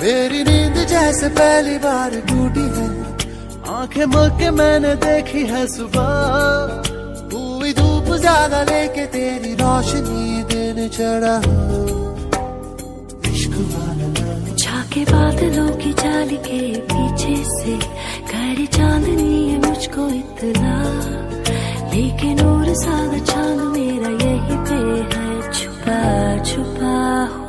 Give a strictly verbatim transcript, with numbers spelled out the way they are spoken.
मेरी नींद जैसे पहली बार टूटी है, आंखें मूंद के मैंने देखी है सुबह। हुई धूप ज्यादा लेके तेरी रोशनी दिन चढ़ा, इश्क वाला झाके बादलों की जाली के पीछे से करे चांदनी है मुझको इतना, लेकिन और सादा चांद मेरा यही पे है छुपा छुपा।